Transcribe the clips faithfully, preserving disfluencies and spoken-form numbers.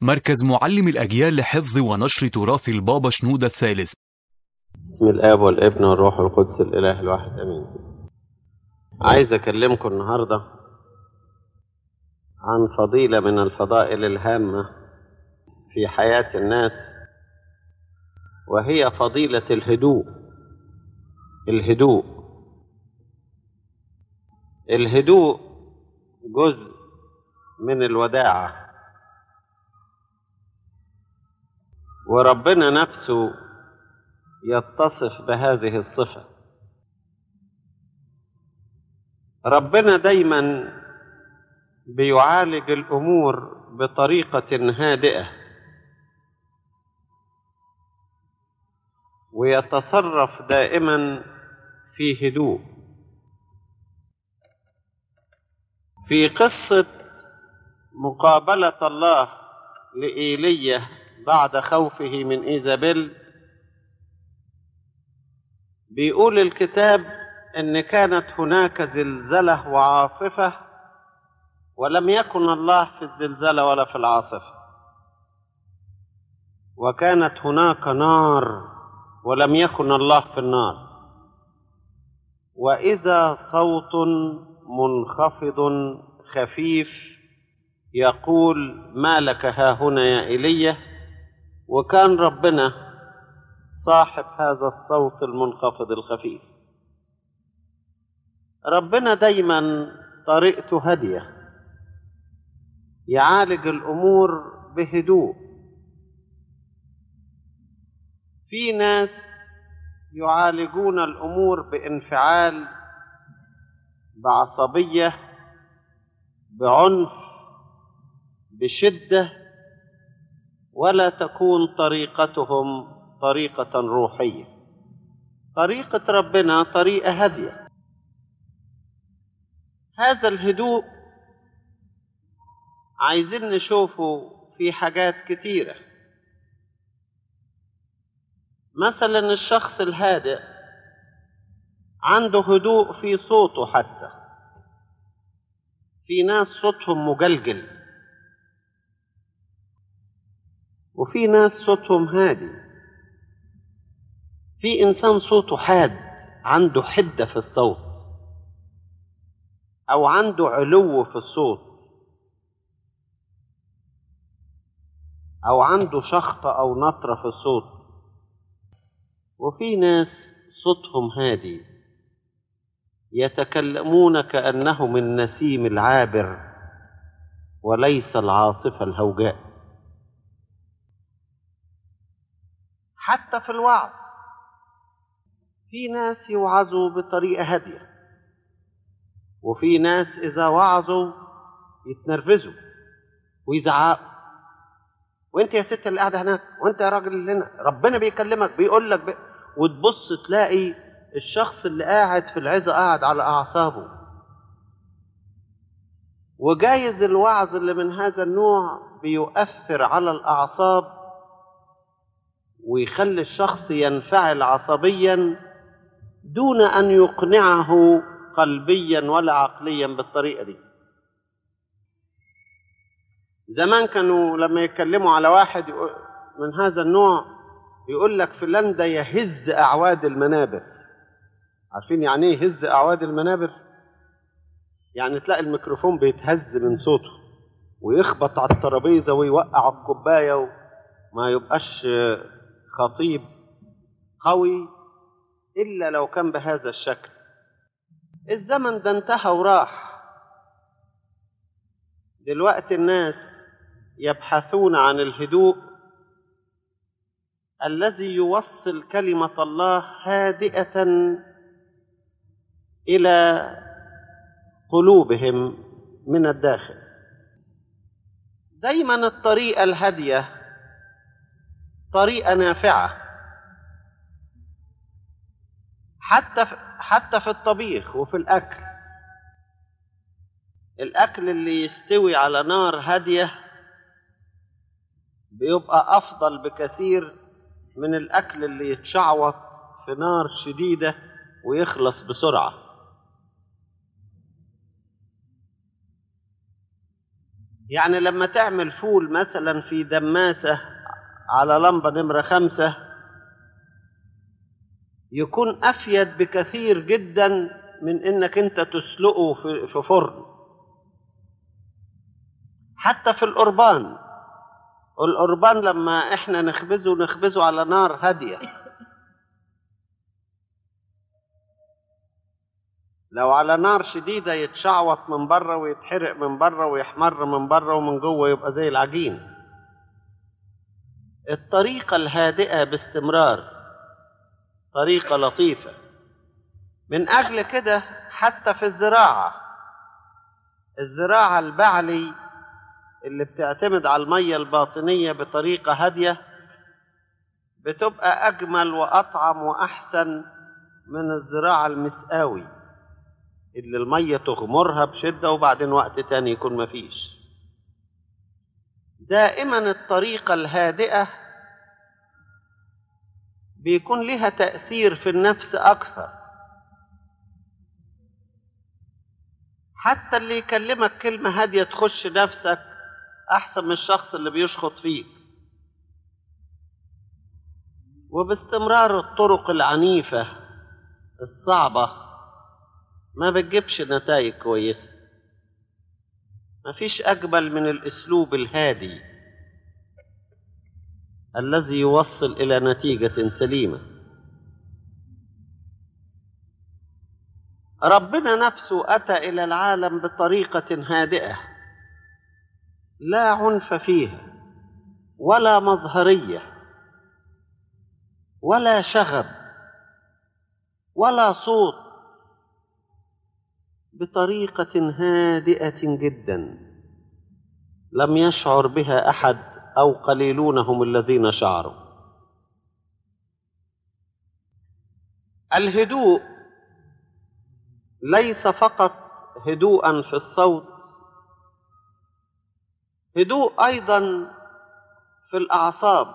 مركز معلم الأجيال لحفظ ونشر تراث البابا شنودة الثالث. بسم الآب والابن والروح القدس الإله الواحد أمين. عايز أكلمكم النهاردة عن فضيلة من الفضائل الهامة في حياة الناس، وهي فضيلة الهدوء. الهدوء الهدوء جزء من الوداعة، وربنا نفسه يتصف بهذه الصفة. ربنا دايما بيعالج الأمور بطريقة هادئة، ويتصرف دائما في هدوء. في قصة مقابلة الله لإيليا بعد خوفه من إيزابيل، بيقول الكتاب إن كانت هناك زلزلة وعاصفة، ولم يكن الله في الزلزلة ولا في العاصفة، وكانت هناك نار ولم يكن الله في النار، وإذا صوت منخفض خفيف يقول: ما لك ها هنا يا إيليا؟ وكان ربنا صاحب هذا الصوت المنخفض الخفيف. ربنا دايما طريقته هادية، يعالج الأمور بهدوء. في ناس يعالجون الأمور بانفعال، بعصبية، بعنف، بشدة، ولا تكون طريقتهم طريقة روحية. طريقة ربنا طريقة هادية. هذا الهدوء عايزين نشوفه في حاجات كتيرة. مثلا الشخص الهادئ عنده هدوء في صوته، حتى في ناس صوتهم مجلجل، وفي ناس صوتهم هادي. في إنسان صوته حاد، عنده حدة في الصوت، أو عنده علو في الصوت، أو عنده شخطة أو نطرة في الصوت. وفي ناس صوتهم هادي، يتكلمون كأنهم النسيم العابر وليس العاصفة الهوجاء. حتى في الوعظ في ناس يوعظوا بطريقة هادية، وفي ناس إذا وعظوا يتنرفزوا ويزعقوا: وانت يا ست اللي قاعدة هناك، وانت يا راجل اللي هنا، ربنا بيكلمك بيقول لك بي... وتبص تلاقي الشخص اللي قاعد في العظة قاعد على أعصابه. وجايز الوعظ اللي من هذا النوع بيؤثر على الأعصاب ويخلي الشخص ينفعل عصبيا دون أن يقنعه قلبيا ولا عقليا بالطريقة دي. زمان كانوا لما يتكلموا على واحد من هذا النوع يقول لك: فلان ده يهز أعواد المنابر. عارفين يعني ايه يهز أعواد المنابر؟ يعني تلاقي الميكروفون بيتهز من صوته ويخبط على الترابيزة ويوقع الكوباية، وما يبقاش خطيب قوي إلا لو كان بهذا الشكل. الزمن ده انتهى وراح. دلوقتي الناس يبحثون عن الهدوء الذي يوصل كلمة الله هادئة إلى قلوبهم من الداخل. دايما الطريقة الهادية طريقة نافعة، حتى حتى في الطبيخ وفي الأكل. الأكل اللي يستوي على نار هادية بيبقى أفضل بكثير من الأكل اللي يتشعوط في نار شديدة ويخلص بسرعة. يعني لما تعمل فول مثلا في دماسة على لمبة نمرة خمسة يكون أفيد بكثير جدا من إنك أنت تسلقه في فرن. حتى في القربان، القربان لما إحنا نخبزه نخبزه على نار هادية. لو على نار شديدة يتشعوط من بره ويتحرق من بره ويحمر من بره ومن جوه يبقى زي العجين. الطريقة الهادئة باستمرار طريقة لطيفة. من أجل كده حتى في الزراعة، الزراعة البعلي اللي بتعتمد على المية الباطنية بطريقة هادية بتبقى أجمل وأطعم وأحسن من الزراعة المسقاوي اللي المية تغمرها بشدة وبعدين وقت تاني يكون مفيش. دائما الطريقة الهادئة بيكون لها تأثير في النفس أكثر. حتى اللي يكلمك كلمة هادية تخش نفسك أحسن من الشخص اللي بيشخط فيك. وباستمرار الطرق العنيفة الصعبة ما بتجيبش نتائج كويسة. ما فيش أجمل من الأسلوب الهادي الذي يوصل إلى نتيجة سليمة. ربنا نفسه أتى إلى العالم بطريقة هادئة لا عنف فيها ولا مظهرية ولا شغب ولا صوت، بطريقة هادئة جدا لم يشعر بها أحد أو قليلون هم الذين شعروا. الهدوء ليس فقط هدوءا في الصوت، هدوء أيضا في الأعصاب.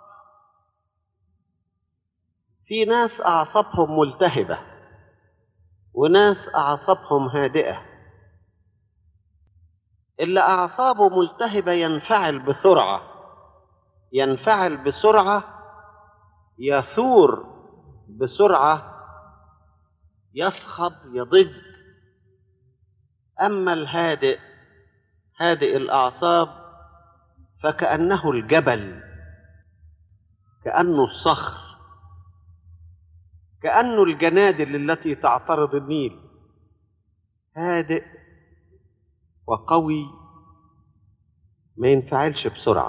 في ناس أعصابهم ملتهبة وناس أعصابهم هادئة. اللي أعصابه ملتهبة ينفعل بسرعة ينفعل بسرعة يثور بسرعة، يصخب يضج. أما الهادئ هادئ الأعصاب فكأنه الجبل، كأنه الصخر، كأنه الجنادل التي تعترض النيل، هادئ وقوي ما ينفعلش بسرعة.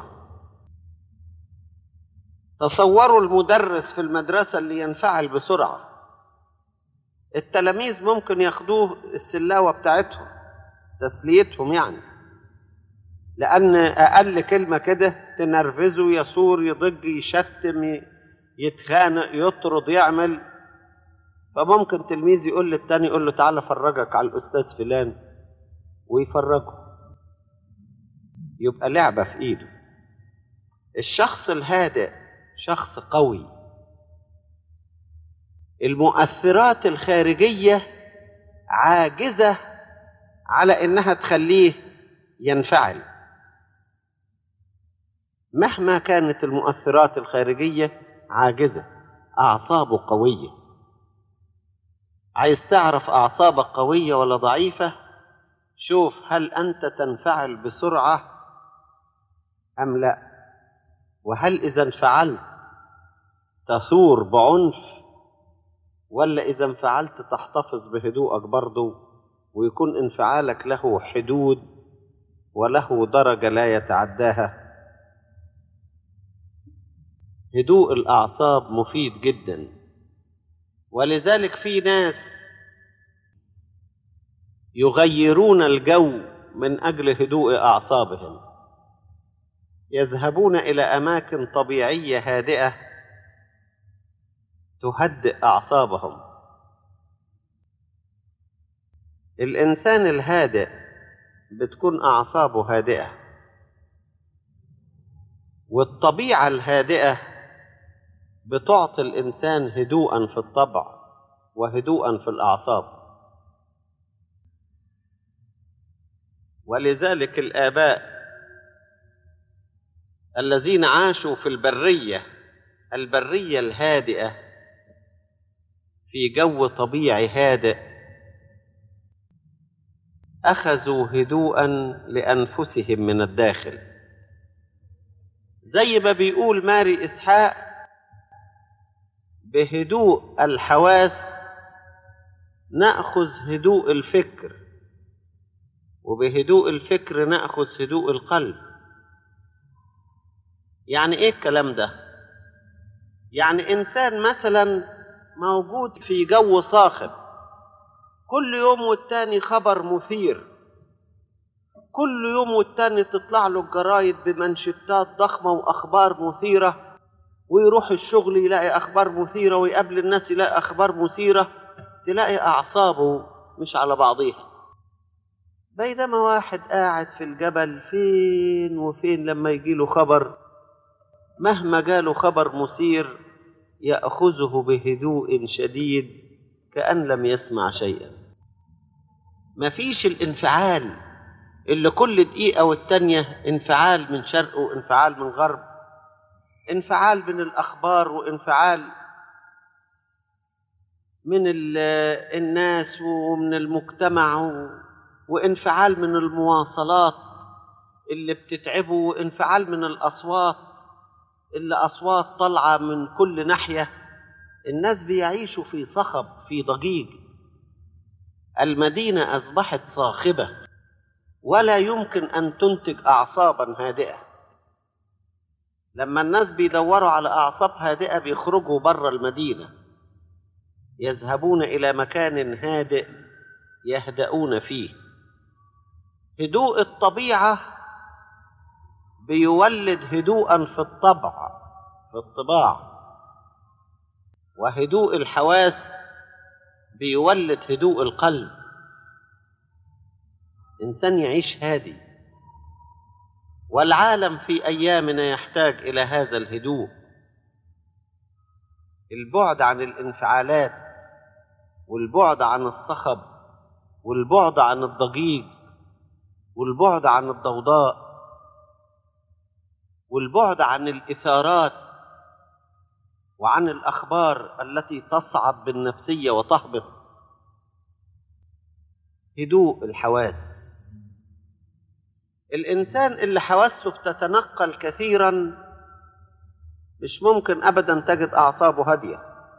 تصوروا المدرس في المدرسة اللي ينفعل بسرعة، التلاميذ ممكن ياخدوه السلاوة بتاعتهم تسليتهم يعني، لأن أقل كلمة كده تنرفزه، يثور يضج يشتم يتخانق يطرد يعمل. فممكن تلميذ يقول للتاني يقول له تعالى فرجك على الأستاذ فلان ويفرجه، يبقى لعبة في إيده. الشخص الهادئ شخص قوي، المؤثرات الخارجية عاجزة على إنها تخليه ينفعل. مهما كانت المؤثرات الخارجية عاجزة، أعصابه قوية. عايز تعرف أعصابك قوية ولا ضعيفة؟ شوف هل أنت تنفعل بسرعة أم لا، وهل إذا انفعلت تثور بعنف، ولا إذا انفعلت تحتفظ بهدوءك برضو ويكون انفعالك له حدود وله درجة لا يتعداها. هدوء الأعصاب مفيد جدا، ولذلك في ناس يغيرون الجو من أجل هدوء أعصابهم، يذهبون إلى أماكن طبيعية هادئة تهدئ أعصابهم. الإنسان الهادئ بتكون أعصابه هادئة، والطبيعة الهادئة بتعطي الإنسان هدوءا في الطبع وهدوءا في الأعصاب. ولذلك الآباء الذين عاشوا في البرية البرية الهادئة في جو طبيعي هادئ أخذوا هدوءا لأنفسهم من الداخل، زي ما بيقول ماري إسحاق: بهدوء الحواس نأخذ هدوء الفكر، وبهدوء الفكر نأخذ هدوء القلب. يعني إيه الكلام ده؟ يعني إنسان مثلا موجود في جو صاخب، كل يوم والتاني خبر مثير، كل يوم والتاني تطلع له الجرايد بمنشطات ضخمة وأخبار مثيرة، ويروح الشغل يلاقي أخبار مثيرة، ويقابل الناس يلاقي أخبار مثيرة، تلاقي أعصابه مش على بعضيها. بينما واحد قاعد في الجبل فين وفين لما يجيله خبر، مهما جاله خبر مثير يأخذه بهدوء شديد كأن لم يسمع شيئا. مفيش الانفعال اللي كل دقيقة والتانية انفعال من شرق وانفعال من غرب، انفعال من الأخبار وانفعال من الناس ومن المجتمع، وانفعال من المواصلات اللي بتتعبه، وانفعال من الأصوات اللي أصوات طالعة من كل ناحية. الناس بيعيشوا في صخب، في ضجيج. المدينة أصبحت صاخبة ولا يمكن أن تنتج أعصابا هادئة. لما الناس بيدوروا على أعصاب هادئة بيخرجوا بره المدينة، يذهبون إلى مكان هادئ يهدؤون فيه. هدوء الطبيعة بيولد هدوءا في الطبع في الطباع، وهدوء الحواس بيولد هدوء القلب. إنسان يعيش هادي، والعالم في أيامنا يحتاج إلى هذا الهدوء، البعد عن الانفعالات، والبعد عن الصخب، والبعد عن الضجيج، والبعد عن الضوضاء، والبعد عن الإثارات وعن الأخبار التي تصعد بالنفسية وتهبط. هدوء الحواس. الإنسان اللي حواسه بتتنقل كثيرا مش ممكن أبدا تجد أعصابه هادية.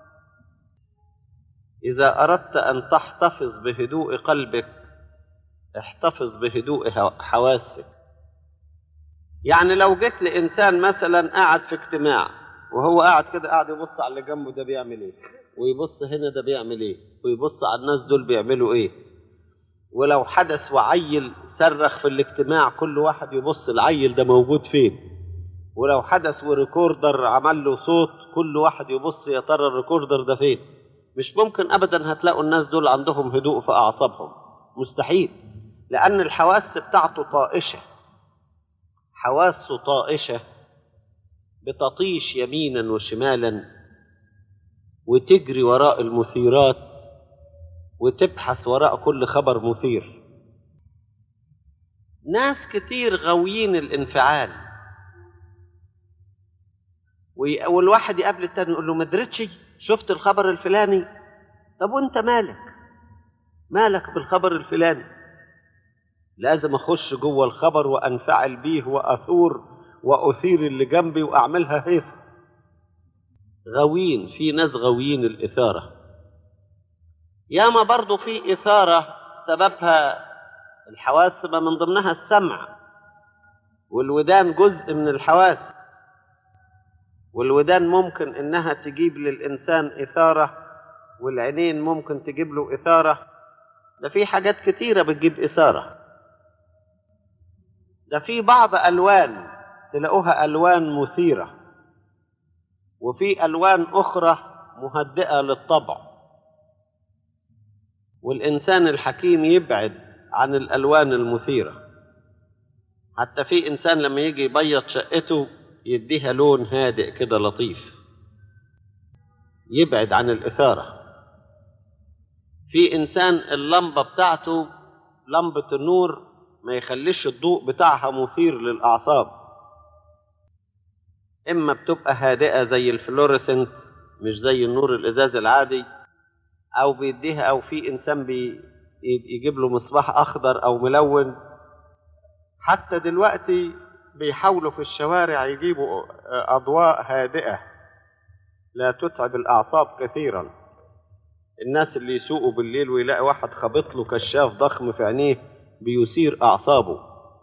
إذا أردت أن تحتفظ بهدوء قلبك احتفظ بهدوء حواسك. يعني لو جيت لإنسان مثلا قاعد في اجتماع وهو قاعد كده قاعد يبص على اللي جنبه ده بيعمل ايه، ويبص هنا ده بيعمل ايه، ويبص على الناس دول بيعملوا ايه، ولو حدث وعيل صرخ في الاجتماع كل واحد يبص العيل ده موجود فين، ولو حدث وريكوردر عمل له صوت كل واحد يبص يا ترى الريكوردر ده فين. مش ممكن ابدا هتلاقوا الناس دول عندهم هدوء في اعصابهم، مستحيل، لان الحواس بتاعته طائشه، حواسه طائشه بتطيش يمينا وشمالا وتجري وراء المثيرات وتبحث وراء كل خبر مثير. ناس كتير غاويين الانفعال، والواحد يقابل التاني يقول له ما درتش، شفت الخبر الفلاني؟ طب وانت مالك مالك بالخبر الفلاني؟ لازم اخش جوه الخبر وانفعل بيه واثور واثير اللي جنبي واعملها هيصه. غاويين، في ناس غاويين الاثاره. ياما برضو في اثاره سببها الحواس، ما من ضمنها السمع، والودان جزء من الحواس، والودان ممكن انها تجيب للانسان اثاره، والعينين ممكن تجيب له اثاره. ده في حاجات كتيره بتجيب اثاره. ده في بعض الوان تلاقوها الوان مثيره، وفي الوان اخرى مهدئه للطبع. والانسان الحكيم يبعد عن الالوان المثيره. حتى في انسان لما يجي يبيض شقته يديها لون هادئ كده لطيف، يبعد عن الاثاره. في انسان اللمبه بتاعته لمبه النور ما يخليش الضوء بتاعها مثير للاعصاب. إما بتبقى هادئة زي الفلوريسنت مش زي النور الإزاز العادي، أو بيديها، أو في إنسان بيجيب له مصباح أخضر أو ملون. حتى دلوقتي بيحاولوا في الشوارع يجيبوا أضواء هادئة لا تتعب الأعصاب كثيرا. الناس اللي يسوقوا بالليل ويلاقي واحد خبط له كشاف ضخم في عينيه بيثير أعصابه.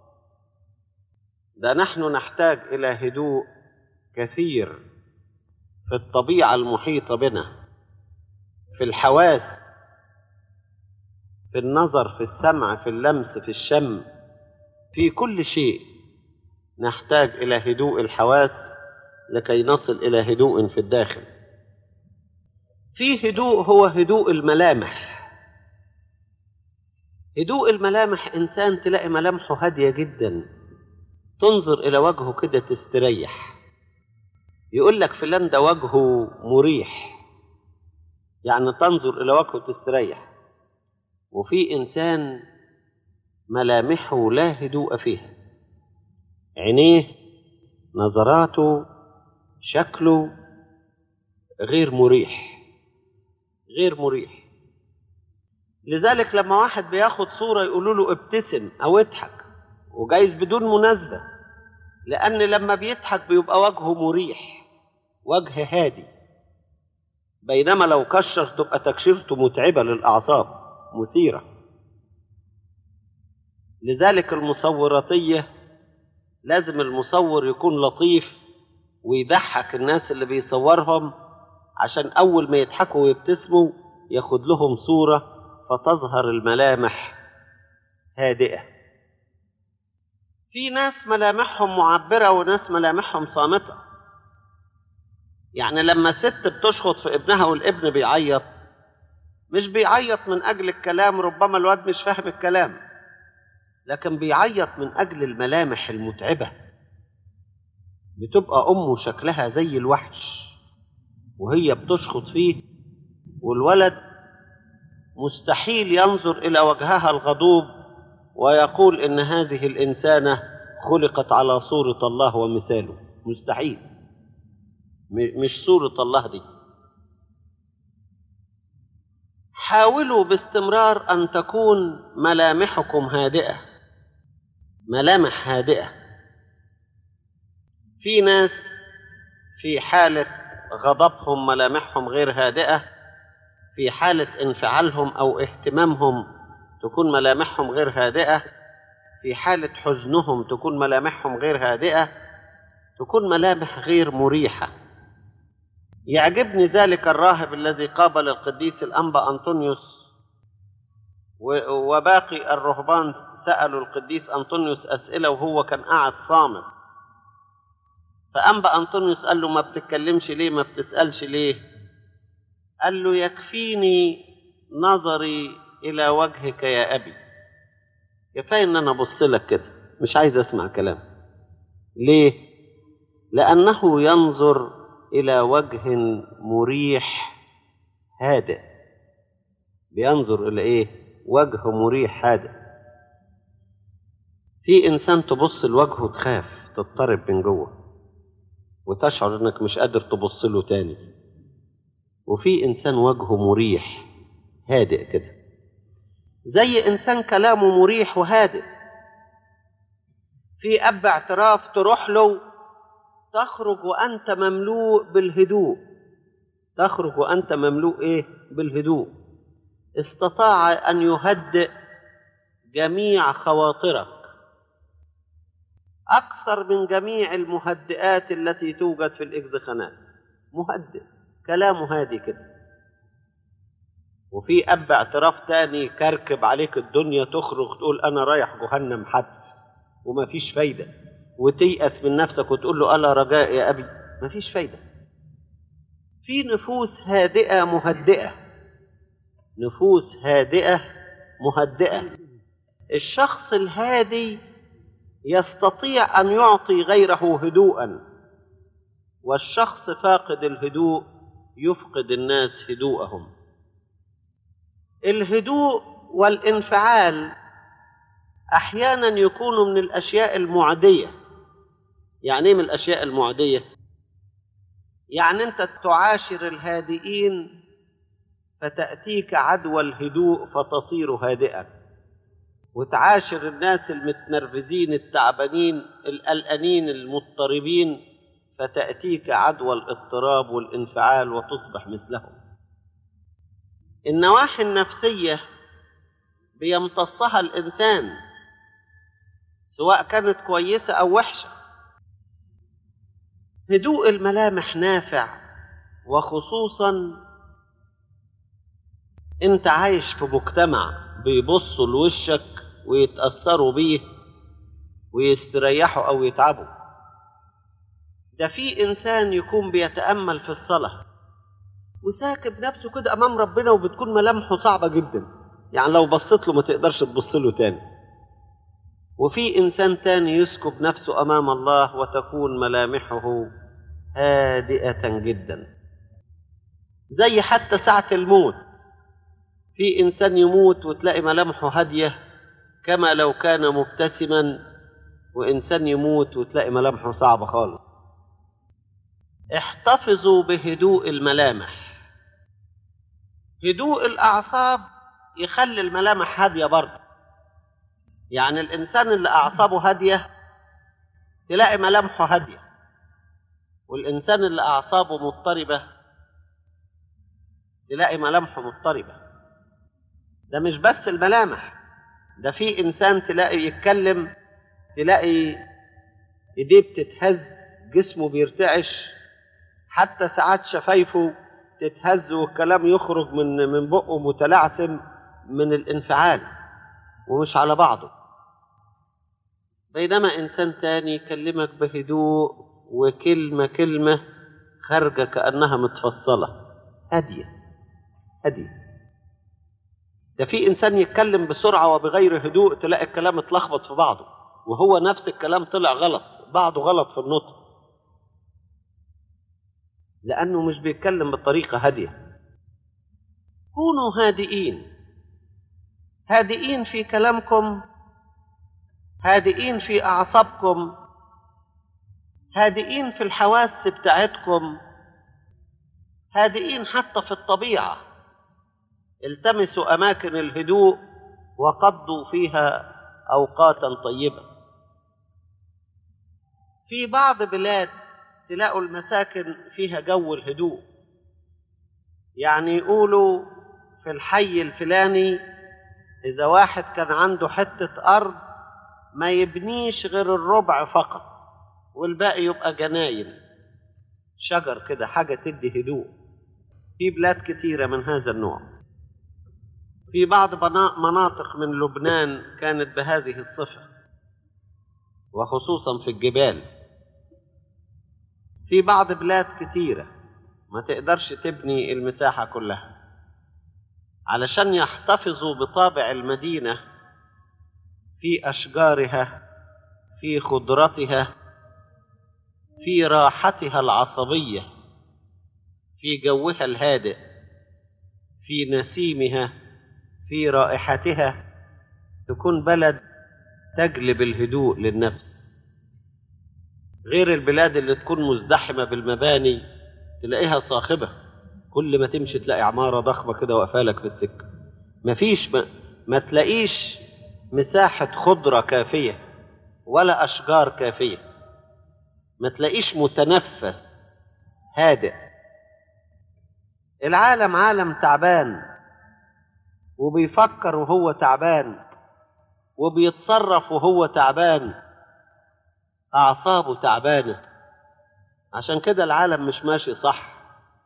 ده نحن نحتاج إلى هدوء كثير في الطبيعة المحيطة بنا، في الحواس، في النظر، في السمع، في اللمس، في الشم، في كل شيء نحتاج إلى هدوء الحواس لكي نصل إلى هدوء في الداخل. في هدوء هو هدوء الملامح. هدوء الملامح إنسان تلاقي ملامحه هادية جدا، تنظر إلى وجهه كده تستريح. يقول لك فلان ده وجهه مريح، يعني تنظر إلى وجهه تستريح. وفي إنسان ملامحه لا هدوء فيها، عينيه، نظراته، شكله غير مريح، غير مريح. لذلك لما واحد بياخد صورة يقولوا له ابتسم أو اضحك، وجايز بدون مناسبة، لأن لما بيضحك بيبقى وجهه مريح، وجه هادي. بينما لو كشر تبقى تكشيرته متعبة للأعصاب، مثيرة. لذلك المصوراتية لازم المصور يكون لطيف ويضحك الناس اللي بيصورهم، عشان أول ما يضحكوا ويبتسموا ياخد لهم صورة فتظهر الملامح هادئة. في ناس ملامحهم معبرة وناس ملامحهم صامتة. يعني لما ست بتشخط في ابنها والابن بيعيط، مش بيعيط من أجل الكلام، ربما الواد مش فاهم الكلام، لكن بيعيط من أجل الملامح المتعبة. بتبقى أمه شكلها زي الوحش وهي بتشخط فيه، والولد مستحيل ينظر إلى وجهها الغضوب ويقول إن هذه الإنسانة خلقت على صورة الله ومثاله. مستحيل، مش صورة الله دي. حاولوا باستمرار أن تكون ملامحكم هادئة، ملامح هادئة. في ناس في حالة غضبهم ملامحهم غير هادئة، في حالة انفعالهم أو اهتمامهم تكون ملامحهم غير هادئة، في حالة حزنهم تكون ملامحهم غير هادئة، تكون ملامح غير مريحة. يعجبني ذلك الراهب الذي قابل القديس الأنبا أنطونيوس، وباقي الرهبان سألوا القديس أنطونيوس أسئلة وهو كان قاعد صامت. فأنبا أنطونيوس قال له ما بتتكلمش ليه، ما بتسألش ليه؟ قال له يكفيني نظري إلى وجهك يا أبي، كفاية إن أنا أبص لك كده، مش عايز أسمع كلام. ليه؟ لأنه ينظر إلى وجه مريح هادئ. بينظر إلى إيه؟ وجه مريح هادئ. في إنسان تبص لوجهه تخاف، تضطرب من جوه وتشعر إنك مش قادر تبص له تاني. وفي إنسان وجهه مريح هادئ كده، زي إنسان كلامه مريح وهادئ. في أب اعتراف تروح له تخرج وأنت مملوء بالهدوء، تخرج وأنت مملوء إيه؟ بالهدوء. استطاع أن يهدئ جميع خواطرك أكثر من جميع المهدئات التي توجد في الإكزخانات. مهدئ، كلامه هادي كده. وفي أب اعتراف تاني كركب عليك الدنيا، تخرج تقول أنا رايح جهنم حتف وما فيش فايدة، وتيأس من نفسك وتقول له ألا رجاء يا أبي، ما فيش فايدة. في نفوس هادئة مهدئة، نفوس هادئة مهدئة. الشخص الهادي يستطيع أن يعطي غيره هدوءا، والشخص فاقد الهدوء يفقد الناس هدوءهم. الهدوء والانفعال أحيانا يكون من الأشياء المعدية. يعني إيه من الأشياء المعدية؟ يعني أنت تعاشر الهادئين فتأتيك عدوى الهدوء فتصير هادئا، وتعاشر الناس المتنرفزين التعبانين القلقانين المضطربين فتأتيك عدوى الاضطراب والانفعال وتصبح مثلهم. النواحي النفسية بيمتصها الإنسان سواء كانت كويسة أو وحشة. هدوء الملامح نافع، وخصوصا أنت عايش في مجتمع بيبصوا لوشك ويتأثروا بيه ويستريحوا أو يتعبوا. ده في إنسان يكون بيتأمل في الصلاة وساكب نفسه كده أمام ربنا وبتكون ملامحه صعبة جدا، يعني لو بصيت له ما تقدرش تبص له تاني. وفي إنسان تاني يسكب نفسه أمام الله وتكون ملامحه هادئة جدا، زي حتى ساعة الموت في إنسان يموت وتلاقي ملامحه هادية كما لو كان مبتسما، وإنسان يموت وتلاقي ملامحه صعبة خالص. احتفظوا بهدوء الملامح. هدوء الأعصاب يخلي الملامح هادية برضه، يعني الإنسان اللي أعصابه هادية تلاقي ملامحه هادية، والإنسان اللي أعصابه مضطربة تلاقي ملامحه مضطربة. ده مش بس الملامح، ده في إنسان تلاقي يتكلم تلاقي إيديه بتتهز، جسمه بيرتعش، حتى ساعات شفايفه تتهز والكلام يخرج من من بقه متلعثم من الانفعال ومش على بعضه. بينما إنسان تاني يكلمك بهدوء وكلمة كلمة خارجة كأنها متفصلة، هادية هادية. ده في إنسان يتكلم بسرعة وبغير هدوء تلاقي الكلام اتلخبط في بعضه، وهو نفس الكلام طلع غلط، بعضه غلط في النطق، لأنه مش بيتكلم بطريقة هادية. كونوا هادئين، هادئين في كلامكم، هادئين في أعصابكم، هادئين في الحواس بتاعتكم، هادئين حتى في الطبيعة. التمسوا أماكن الهدوء وقضوا فيها أوقاتا طيبة. في بعض بلاد تلاقوا المساكن فيها جو الهدوء، يعني يقولوا في الحي الفلاني إذا واحد كان عنده حتة أرض ما يبنيش غير الربع فقط والباقي يبقى جناين شجر كده، حاجة تدي هدوء. في بلاد كتيرة من هذا النوع. في بعض مناطق من لبنان كانت بهذه الصفة، وخصوصا في الجبال. في بعض بلاد كتيرة ما تقدرش تبني المساحة كلها علشان يحتفظوا بطابع المدينة في أشجارها، في خضرتها، في راحتها العصبية، في جوها الهادئ، في نسيمها، في رائحتها، تكون بلد تجلب الهدوء للنفس. غير البلاد اللي تكون مزدحمة بالمباني تلاقيها صاخبة، كل ما تمشي تلاقي عمارة ضخمة كده واقفالك في السكة، مفيش ما, ما تلاقيش مساحة خضرة كافية ولا أشجار كافية، ما تلاقيش متنفس هادئ. العالم عالم تعبان، وبيفكر وهو تعبان، وبيتصرف وهو تعبان، أعصابه تعبانة، عشان كده العالم مش ماشي صح.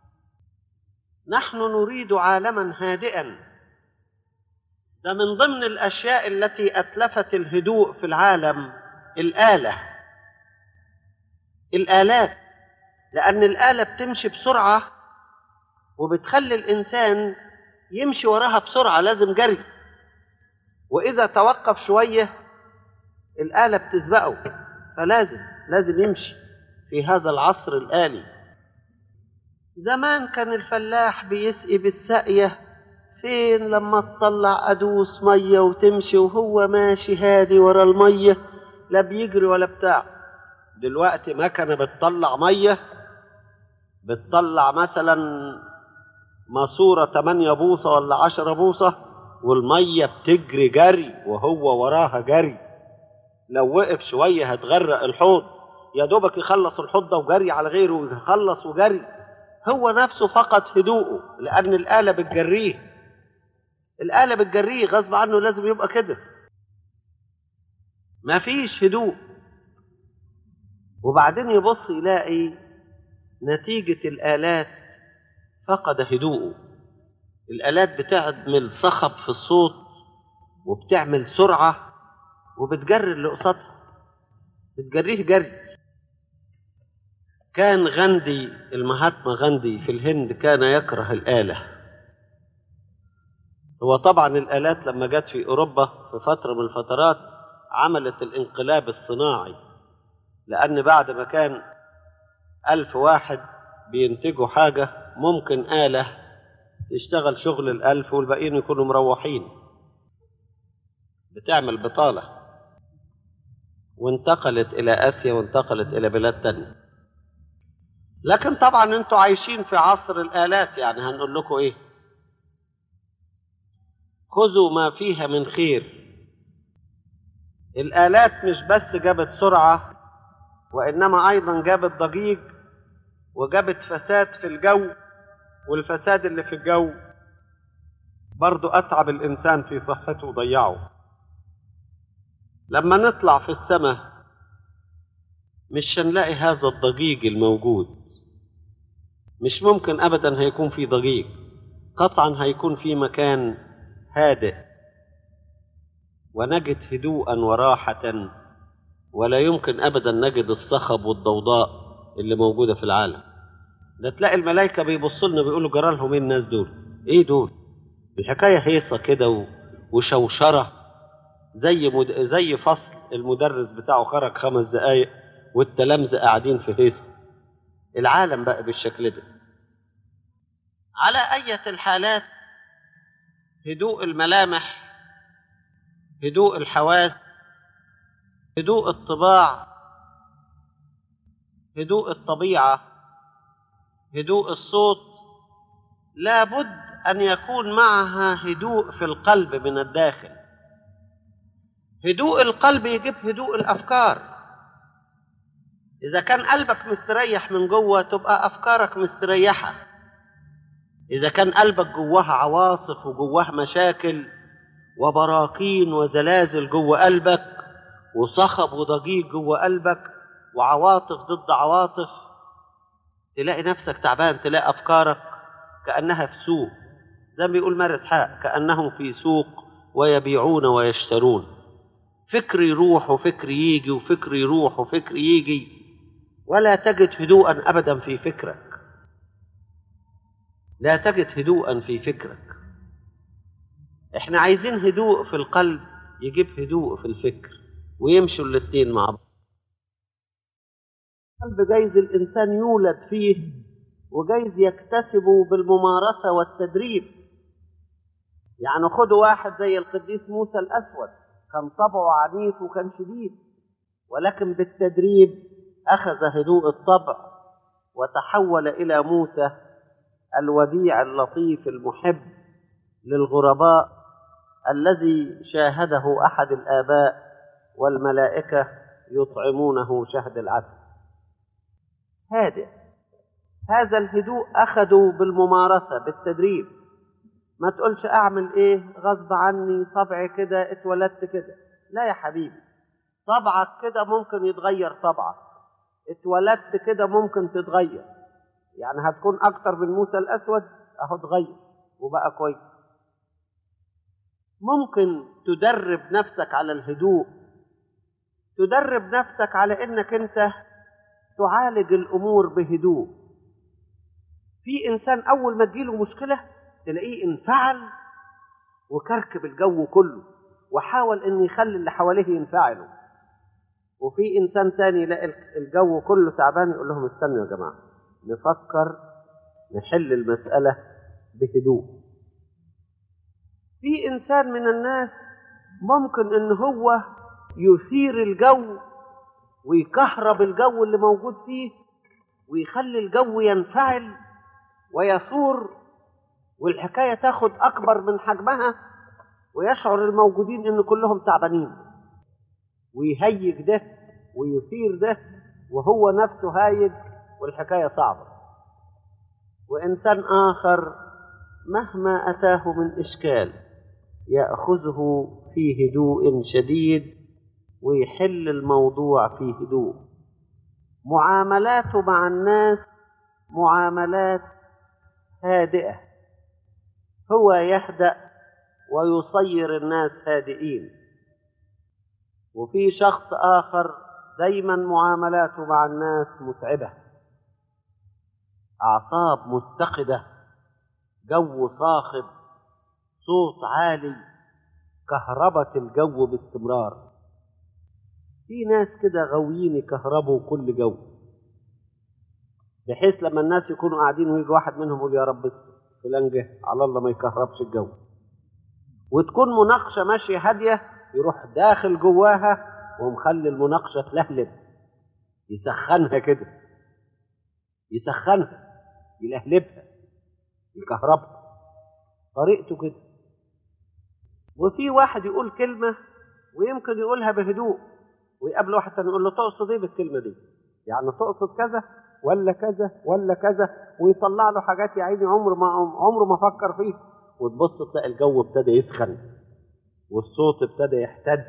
نحن نريد عالما هادئا. ده من ضمن الأشياء التي أتلفت الهدوء في العالم الآلة، الآلات، لأن الآلة بتمشي بسرعة وبتخلي الإنسان يمشي وراها بسرعة، لازم جري، وإذا توقف شوية الآلة بتسبقه، فلازم لازم يمشي في هذا العصر الآلي. زمان كان الفلاح بيسقي بالسقية، فين لما تطلع أدوس مية وتمشي وهو ماشي هادي ورا المية، لا بيجري ولا بتاع. دلوقتي مكنة بتطلع مية بتطلع مثلا ماسورة تمانية بوصة ولا عشرة بوصة والمية بتجري جري وهو وراها جري، لو وقف شوية هتغرق الحوض، يا دوبك يخلص الحوض ده وجري على غيره ويخلص وجري. هو نفسه فقد هدوءه لأن الآلة بتجريه، الآلة بتجريه غصب عنه، لازم يبقى كده، ما فيش هدوء. وبعدين يبص يلاقي نتيجة الآلات فقد هدوءه. الآلات بتعمل صخب في الصوت وبتعمل سرعة وبتجري اللي قصادها، بتجريه جري. كان غاندي، المهاتما غاندي في الهند، كان يكره الآلة. هو طبعا الآلات لما جت في أوروبا في فترة من الفترات عملت الانقلاب الصناعي، لأن بعد ما كان ألف واحد بينتجوا حاجة ممكن آلة تشتغل شغل الألف والباقيين يكونوا مروحين، بتعمل بطالة. وانتقلت إلى آسيا وانتقلت إلى بلاد تانية. لكن طبعا انتوا عايشين في عصر الآلات، يعني هنقول لكم ايه؟ خذوا ما فيها من خير. الآلات مش بس جابت سرعة، وإنما أيضا جابت ضجيج وجابت فساد في الجو، والفساد اللي في الجو برضو أتعب الإنسان في صحته وضيعه. لما نطلع في السماء مش هنلاقي هذا الضجيج الموجود، مش ممكن أبدا هيكون في ضجيج، قطعا هيكون في مكان هادئ ونجد هدوءا وراحة، ولا يمكن أبدا نجد الصخب والضوضاء اللي موجودة في العالم. ده تلاقي الملائكة بيبصوا لنا بيقولوا جرى لهم ايه الناس دول؟ ايه دول؟ الحكاية هيصة كده وشوشرة، زي مد... زي فصل المدرس بتاعه خرج خمس دقايق والتلامذة قاعدين في هيصة. العالم بقى بالشكل ده. على أية الحالات، هدوء الملامح، هدوء الحواس، هدوء الطباع، هدوء الطبيعة، هدوء الصوت، لابد أن يكون معها هدوء في القلب من الداخل. هدوء القلب يجيب هدوء الأفكار. إذا كان قلبك مستريح من جوه تبقى أفكارك مستريحة. إذا كان قلبك جواه عواصف وجواه مشاكل وبراكين وزلازل جوه قلبك وصخب وضجيج جوه قلبك وعواطف ضد عواطف، تلاقي نفسك تعبان، تلاقي أفكارك كأنها في سوق، زي ما بيقول مارس حق، كأنهم في سوق ويبيعون ويشترون. فكر يروح وفكر يجي وفكر يروح وفكر يجي، ولا تجد هدوءا أبدا في فكرك، لا تجد هدوءا في فكرك. احنا عايزين هدوء في القلب يجيب هدوء في الفكر ويمشوا الاثنين مع بعض. القلب جايز الإنسان يولد فيه وجايز يكتسبه بالممارسة والتدريب. يعني خدوا واحد زي القديس موسى الأسود، كان طبعه عنيف وكان شديد، ولكن بالتدريب أخذ هدوء الطبع وتحول إلى موسى الوديع اللطيف المحب للغرباء، الذي شاهده أحد الآباء والملائكة يطعمونه شهد العسل. هادئ. هذا الهدوء أخذوا بالممارسة بالتدريب. ما تقولش أعمل إيه غصب عني، طبعي كده، اتولدت كده. لا يا حبيبي، طبعك كده ممكن يتغير، طبعك اتولدت كده ممكن تتغير. يعني هتكون أكتر من موسى الأسود، أهو اتغير وبقى كويس. ممكن تدرب نفسك على الهدوء، تدرب نفسك على إنك أنت تعالج الأمور بهدوء. في إنسان أول ما تجيله مشكلة تلاقيه انفعل وكركب الجو كله وحاول إن يخلي اللي حواليه ينفعلوا، وفي إنسان تاني يلاقي الجو كله تعبان يقول لهم استنوا يا جماعة نفكر نحل المسألة بهدوء. في إنسان من الناس ممكن إن هو يثير الجو ويكهرب الجو اللي موجود فيه ويخلي الجو ينفعل ويثور، والحكاية تاخد أكبر من حجمها، ويشعر الموجودين إن كلهم تعبانين، ويهيج ده ويثير ده وهو نفسه هايج والحكاية صعبة. وإنسان آخر مهما أتاه من إشكال يأخذه في هدوء شديد ويحل الموضوع في هدوء. معاملاته مع الناس معاملات هادئة، هو يهدأ ويصير الناس هادئين. وفي شخص آخر دايما معاملاته مع الناس متعبة، أعصاب متقدة، جو صاخب، صوت عالي، كهربة الجو باستمرار. في ناس كده غاويين يكهربوا كل جو، بحيث لما الناس يكونوا قاعدين ويجي واحد منهم يقول يا رب فلان جه على الله ما يكهربش الجو، وتكون مناقشة ماشية هادية يروح داخل جواها ومخلي المناقشة تلهلب، يسخنها كده، يسخنها يلهلبها يكهربها، طريقته كده. وفي واحد يقول كلمة ويمكن يقولها بهدوء، ويقابل واحد تاني يقول له تقصد ايه بالكلمة دي؟ يعني تقصد كذا ولا كذا ولا كذا، ويطلع له حاجات يا عيني عمره ما عمره ما فكر فيها، وتبص تلاقي الجو ابتدى يسخن والصوت ابتدى يحتد،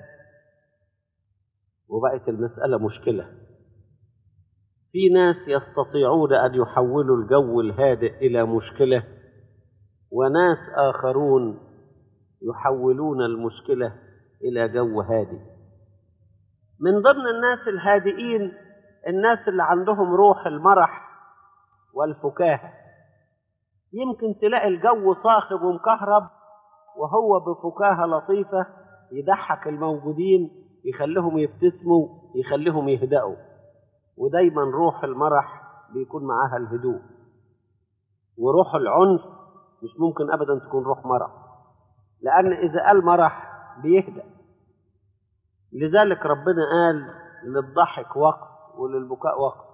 وبقت المسألة مشكلة. في ناس يستطيعون أن يحولوا الجو الهادئ إلى مشكلة، وناس آخرون يحولون المشكلة إلى جو هادئ. من ضمن الناس الهادئين الناس اللي عندهم روح المرح والفكاهة. يمكن تلاقي الجو صاخب ومكهرب وهو بفكاهة لطيفة يضحك الموجودين، يخليهم يبتسموا، يخليهم يهدأوا. ودايما روح المرح بيكون معاها الهدوء، وروح العنف مش ممكن أبدا تكون روح مرح، لأن إذا قال مرح بيهدأ. لذلك ربنا قال للضحك وقت وللبكاء وقت،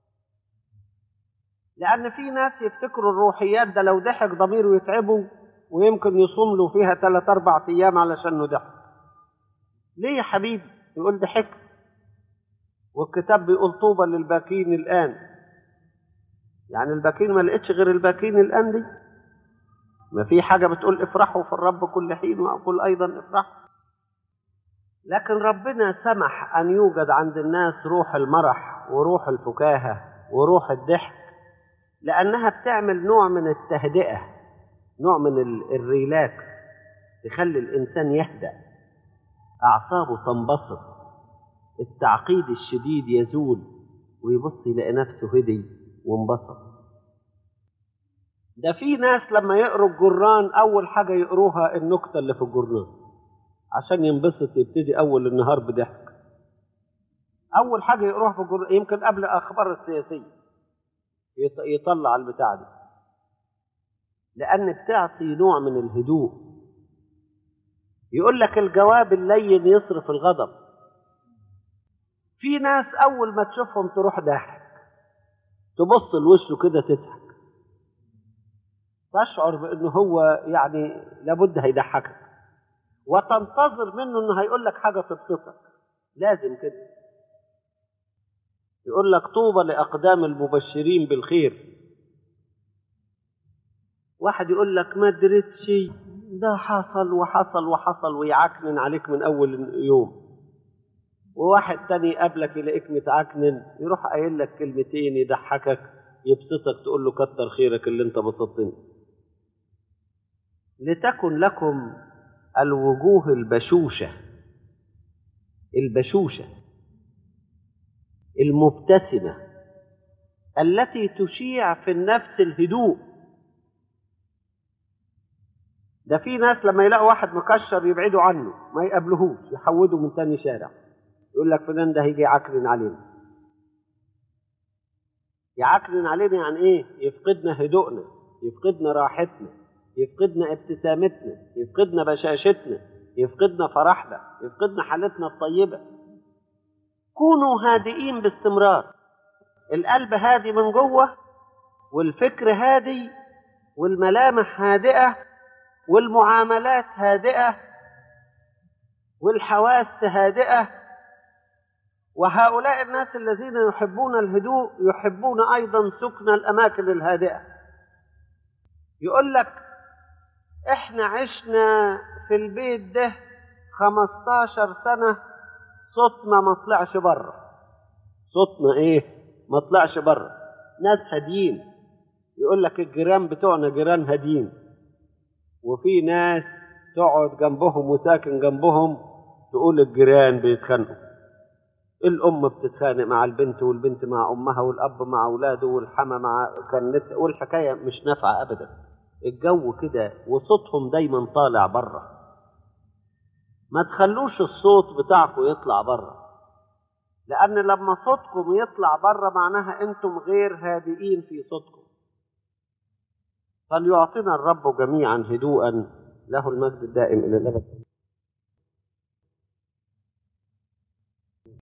لأن في ناس يفتكروا الروحيات ده لو ضحك ضميره يتعبوا ويمكن يصوم له فيها ثلاث أربع أيام علشان ضحك. ليه يا حبيبي؟ يقول ضحكت، والكتاب بيقول طوبى للباكين الآن. يعني الباكين ما لقيتش غير الباكين الآن دي؟ ما في حاجة بتقول افرحوا في الرب كل حين وأقول أيضا افرحوا. لكن ربنا سمح أن يوجد عند الناس روح المرح وروح الفكاهة وروح الضحك، لأنها بتعمل نوع من التهدئة، نوع من الريلاكس، تخلي الإنسان يهدأ، أعصابه تنبسط، التعقيد الشديد يزول، ويبص يلاقي نفسه هدي وانبسط. ده في ناس لما يقروا الجران أول حاجة يقروها النكتة اللي في الجران عشان ينبسط، يبتدي أول النهار بضحك. أول حاجة يقروها في الجران يمكن قبل أخبار السياسية يطلع البتاع دي، لأن بتعطي نوع من الهدوء. يقول لك الجواب اللين يصرف الغضب. في ناس أول ما تشوفهم تروح ضاحك، تبص لوشه كده تضحك، تشعر بأنه هو يعني لابد هيضحكك، وتنتظر منه أنه هيقول لك حاجة تبسطك، لازم كده. يقول لك طوبى لأقدام المبشرين بالخير. واحد يقول لك ما دريتش ده حصل وحصل وحصل ويعكنن عليك من أول يوم، وواحد تاني يقابلك يلاقيك متعكنن يروح قايل لك كلمتين يضحكك يبسطك، تقول له كتر خيرك اللي انت بسطتني. لتكن لكم الوجوه البشوشة، البشوشة المبتسمة التي تشيع في النفس الهدوء. ده في ناس لما يلاقوا واحد مكشر يبعدوا عنه، ما يقابلهوش، يحودوا من تاني شارع، يقول لك فلان ده هيجي يعكرن علينا. يعكرن علينا يعني ايه؟ يفقدنا هدوءنا، يفقدنا راحتنا، يفقدنا ابتسامتنا، يفقدنا بشاشتنا، يفقدنا فرحنا، يفقدنا حالتنا الطيبة. كونوا هادئين باستمرار، القلب هادي من جوه، والفكر هادي، والملامح هادئة، والمعاملات هادئة، والحواس هادئة. وهؤلاء الناس الذين يحبون الهدوء يحبون أيضا سكن الأماكن الهادئة. يقول لك احنا عشنا في البيت ده خمستاشر سنة صوتنا ما طلعش بره. صوتنا ايه؟ ما طلعش بره. ناس هاديين. يقول لك الجيران بتوعنا جيران هاديين. وفي ناس تقعد جنبهم وساكن جنبهم تقول الجيران بيتخانقوا. الأم بتتخانق مع البنت، والبنت مع أمها، والأب مع أولاده، والحما مع كنت، والحكاية مش نافعة أبدا. الجو كده وصوتهم دايما طالع بره. ما تخلوش الصوت بتاعكم يطلع بره، لأن لما صوتكم يطلع بره معناها أنتم غير هادئين في صوتكم. فليعطينا الرب جميعا هدوءا، له المجد الدائم إلى الأبد.